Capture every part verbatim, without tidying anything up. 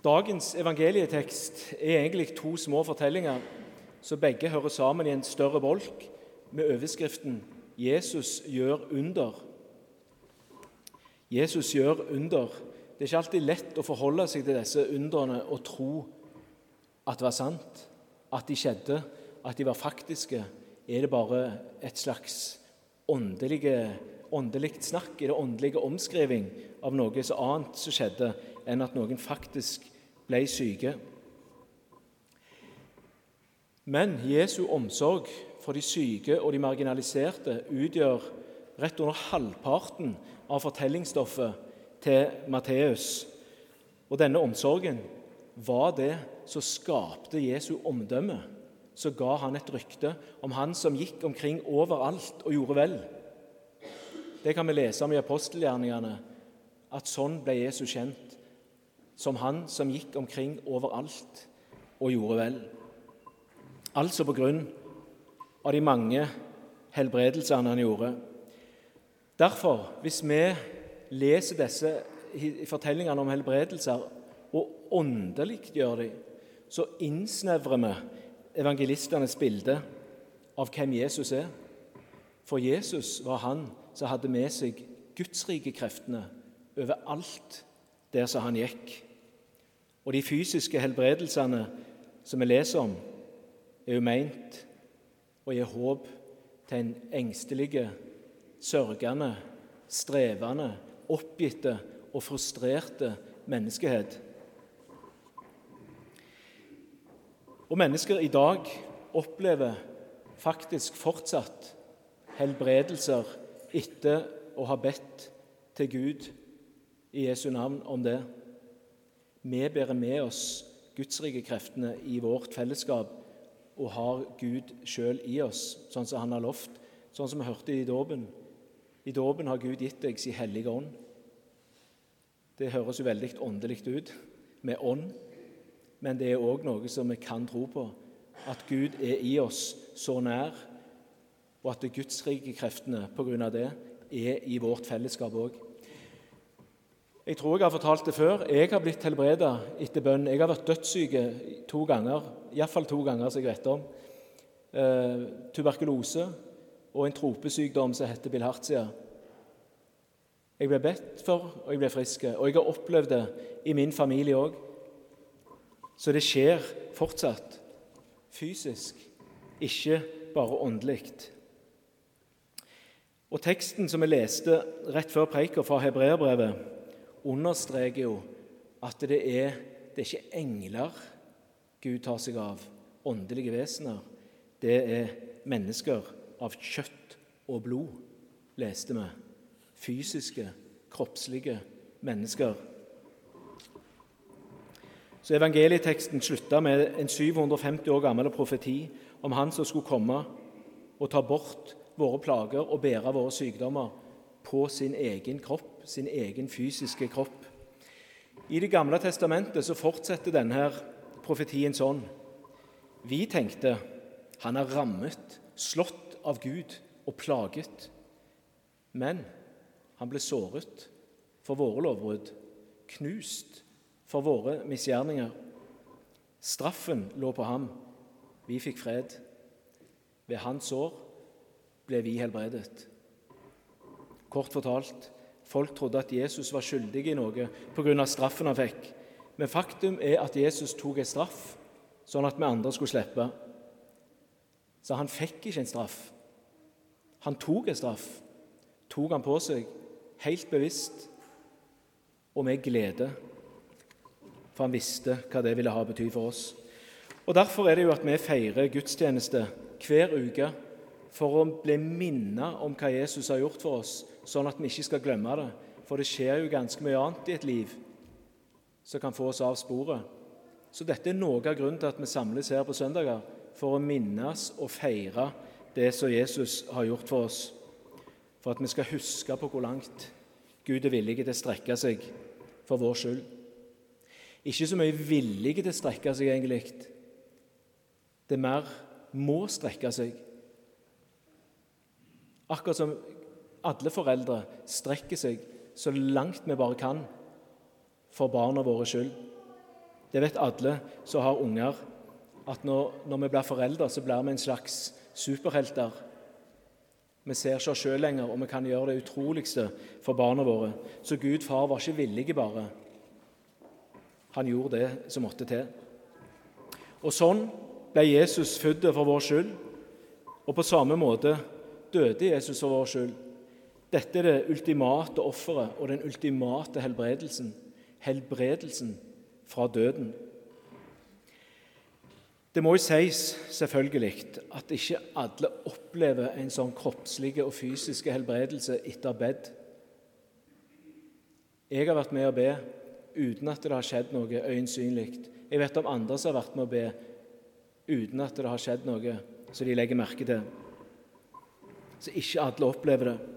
Dagens evangelietekst er egentlig to små fortellinger som begge hører sammen i en større bolk med overskriften «Jesus gjør under». Jesus gjør under. Det er ikke alltid lett å forholde seg til disse underne og tro at det var sant, at de skjedde, at de var faktiske. Er det bare et slags åndelige, åndelig snakk, er det åndelige omskriving av noe så annet som skjedde, enn at noen faktisk ble syke? Men Jesu omsorg for de syke og de marginaliserte utgjør rett under halvparten av fortellingsstoffet til Matteus. Og denne omsorgen var det som skapte Jesu omdømme, så ga han et rykte om han som gikk omkring overalt og gjorde vel. Det kan vi lese om i apostelgjerningene, at sånn ble Jesus kjent, som han som gikk omkring overalt og gjorde vel. Altså på grunn av de mange helbredelsene han gjorde. Derfor, hvis vi leser disse fortellingene om helbredelser og åndelig gjør de, så innsnevrer vi evangelisternes bilde av hvem Jesus er. For Jesus var han som hadde med seg gudsrike kreftene over alt der som han gikk. Og de fysiske helbredelsene som vi leser om, er jo ment å gi håp til en engstelige, sørgende, strevende, oppgitte og frustrerte menneskehet. Og mennesker i dag opplever faktisk fortsatt helbredelser etter å ha bedt til Gud i Jesu navn om det. Vi bærer med oss gudsrike kreftene i vårt fellesskap og har Gud selv i oss, sånn som han har lovt, sånn som vi hørte i dåpen. I dåpen har Gud gitt deg sin hellige ånd. Det høres jo veldig åndelig ut med ånd, men det er også noe som vi kan tro på, at Gud er i oss så nær, og at de gudsrike kreftene på grunn av det er i vårt fellesskap også. Jeg tror jeg har fortalt det før. Jeg har blitt helbredet etter bønn. Jeg har vært dødssyke to ganger, i hvert fall to ganger som jeg vet om. Eh, tuberkulose og en tropesykdom som heter bilharzia. Jeg ble bedt for, og jeg ble frisk. Og jeg har opplevd det i min familie også. Så det skjer fortsatt fysisk, ikke bare åndelig. Og teksten som vi leste rett før preiker fra Hebreerbrevet, understreker jo at det er, det er ikke engler Gud tar seg av, åndelige vesener. Det er mennesker av kjøtt og blod, leste vi. Fysiske, kroppslige mennesker. Så evangelieteksten slutta med en syv hundre og femti år gammel profeti om han som skulle komme og ta bort våre plager og bære våre sykdommer på sin egen kropp, sin egen fysiske kropp. I Det gamle testamentet så fortsetter denne profetien sånn. Vi tenkte, han er rammet, slått av Gud og plaget. Men han ble såret for våre lovbrudd, knust for våre misgjerninger. Straffen lå på ham. Vi fikk fred. Ved hans sår ble vi helbredet. Kort fortalt, folk trodde at Jesus var skyldig i noe på grunn av straffen han fikk. Men faktum er at Jesus tok en straff, sånn at vi andre skulle slippe. Så han fikk ikke en straff. Han tok en straff, tok han på seg, helt bevisst, og med glede. For han visste hva det ville ha bety for oss. Og derfor er det jo at vi feirer gudstjeneste hver uke, for å bli minnet om hva Jesus har gjort for oss, sånn at vi ikke skal glemme det. For det skjer jo ganske mye annet i et liv som kan få oss av sporet. Så dette er noe av grunnen til at vi samles her på søndager, for å minnes og feire det som Jesus har gjort for oss. For at vi skal huske på hvor langt Gud er villig til å strekke seg for vår skyld. Ikke så mye villig til å strekke seg egentlig. Det mer må strekke seg. Akkurat som alle foreldre strekker seg så langt vi bare kan for barna våre skyld. Det vet alle som har unger, at når, når vi blir foreldre, så blir vi en slags superhelter. Vi ser ikke oss selv lenger, og vi kan gjøre det utroligste for barna våre. Så Gud far var ikke villig bare. Han gjorde det som måtte til. Og sånn ble Jesus født for vår skyld, og på samme måte døde Jesus for vår skyld. Dette er det ultimate offeret og den ultimate helbredelsen. Helbredelsen fra døden. Det må jo sies selvfølgelig at ikke alle opplever en sånn kroppslige og fysiske helbredelse etter bed. Jeg har vært med å be uten at det har skjedd noe øyensynlig. Jeg vet om andre som har vært med å be uten at det har skjedd noe, så de legger merke til. Så ikke alle opplever det.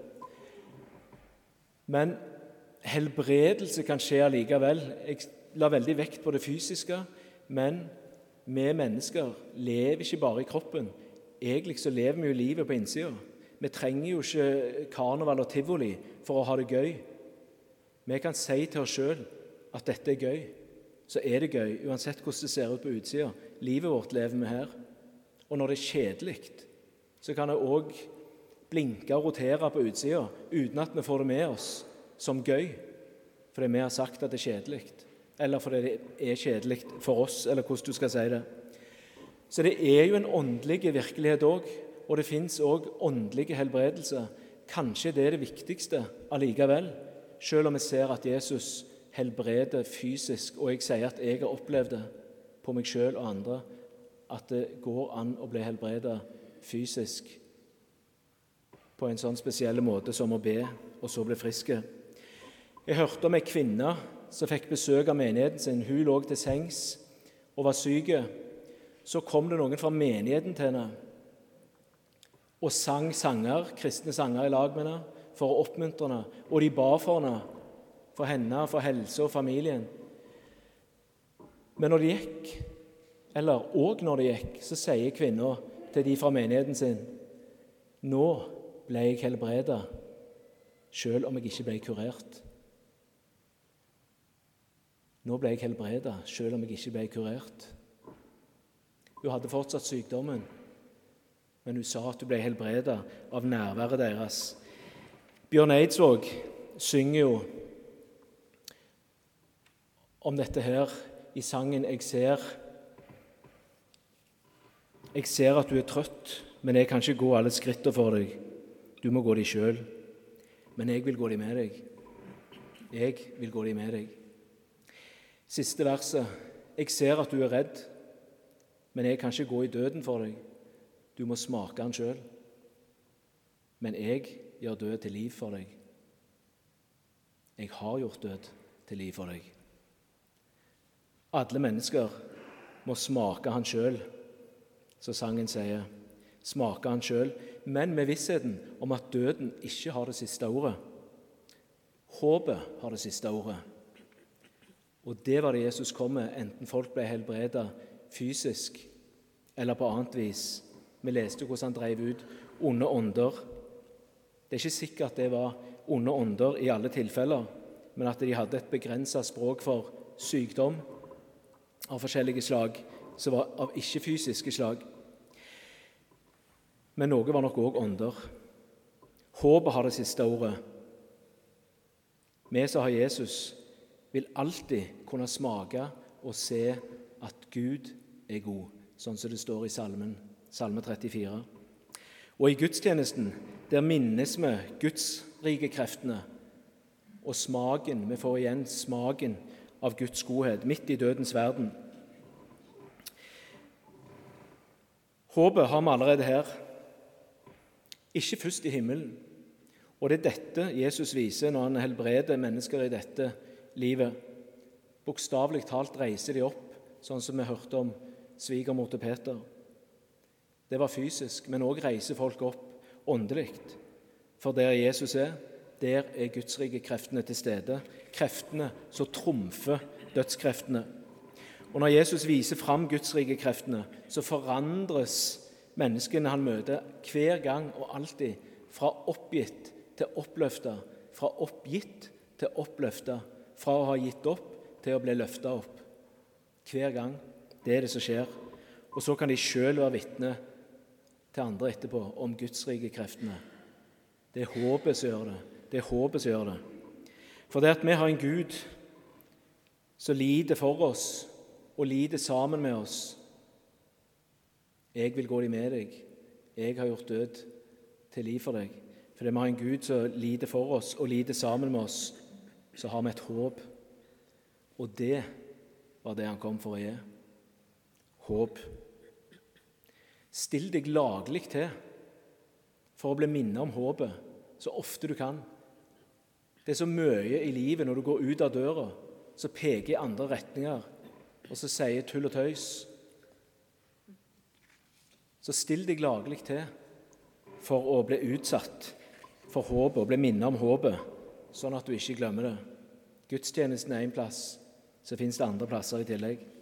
Men helbredelse kan skje allikevel. Jeg la veldig vekt på det fysiske, men vi mennesker lever ikke bare i kroppen. Egentlig så lever vi jo livet på innsiden. Vi trenger jo ikke karneval og tivoli for å ha det gøy. Vi kan si til oss selv at dette er gøy. Så er det gøy, uansett hvordan det ser ut på utsiden. Livet vårt lever vi her. Og når det er kjedelig, så kan det også blinke og rotere på utsiden, uten at vi får det med oss som gøy, fordi vi har sagt at det er kjedelig, eller fordi det er kjedelig for oss, eller hvordan du skal si det. Så det er jo en åndelig virkelighet også, og det finnes også åndelige helbredelser. Kanskje det er det viktigste allikevel, selv om vi ser at Jesus helbreder fysisk, og jeg sier at jeg har opplevd det på meg selv og andre, at det går an å bli helbredet fysisk på en sånn spesiell måte som å be, og så bli friske. Jeg hørte om en kvinne som fikk besøk av menigheten sin. Hun lå til sengs og var syk. Så kom det noen fra menigheten til henne og sang sanger, kristne sanger i lag med henne, for å oppmuntre henne. Og de ba for henne, for henne, for helse og familien. Men når det gikk, eller og når det gikk, så sier kvinnen til de fra menigheten sin: nå ble jeg helbredet, selv om jeg ikke ble kurert. Nå ble jeg helbredet, selv om jeg ikke ble kurert. Hun hadde fortsatt sykdommen, men hun sa at hun ble helbredet av nærværet deres. Bjørn Eidsvåg synger jo om dette her i sangen «Jeg ser». Jeg ser at du er trøtt, men jeg kan ikke gå alle skrittene for deg. Du må gå de selv, men jeg vil gå de med deg. Jeg vil gå de med deg. Siste verset. Jeg ser at du er redd, men jeg kan ikke gå i døden for deg. Du må smake den selv. Men jeg gjør død til liv for deg. Jeg har gjort død til liv for deg. Alle mennesker må smake han selv, så sangen sier. Smake han selv, men med vissheten om at døden ikke har det siste ordet. Håpet har det siste ordet. Og det var det Jesus kom med, enten folk ble helbredet fysisk eller på annet vis. Vi leste hvordan han drev ut onde ånder. Det er ikke sikkert at det var onde ånder i alle tilfeller, men at de hadde et begrenset språk for sykdom av forskjellige slag, som var av ikke-fysiske slag. Men noe var nok også ånder. Håpet har det siste ordet. Vi som har Jesus, vil alltid kunne smake og se at Gud er god, sånn som det står i salmen, salme trettifire. Og i gudstjenesten, der minnes vi Guds rike kreftene og smaken, vi får igjen smaken av Guds godhet midt i dødens verden. Håpet har vi allerede her, ikke først i himmelen. Og det er dette Jesus viser når han helbreder mennesker i dette livet. Bokstavelig talt reiser de opp, sånn som vi hørte om svigermor til Peter. Det var fysisk, men også reiser folk opp åndelig. For der Jesus er, der er Guds rike kreftene til stede. Kreftene som trumfer dødskreftene. Og når Jesus viser fram Guds rike kreftene, så forandres menneskene han møter hver gang og alltid fra oppgitt til oppløftet, fra oppgitt til oppløftet, fra å ha gitt opp til å bli løftet opp. hver gang. Det er det som skjer. Og så kan de selv være vitne til andre etterpå om Guds rike kreftene. Det er håpet som gjør det. Det er håpet som gjør det. For det at vi har en Gud som lider for oss og lider sammen med oss. Jeg vil gå deg med deg. Jeg har gjort død til liv for deg. Fordi vi har en Gud som lider for oss og lider sammen med oss, så har vi et håp. Og det var det han kom for å gi. Håp. Still deg laglig til for å bli minnet om håpet så ofte du kan. Det er så mye i livet når du går ut av døra, så peker i andre retninger, og så sier tull og tøys. Så still deg laglig til for å bli utsatt for håpet og bli minnet om håpet, sånn at du ikke glemmer det. Gudstjenesten er en plass, så finnes det andre plasser i tillegg.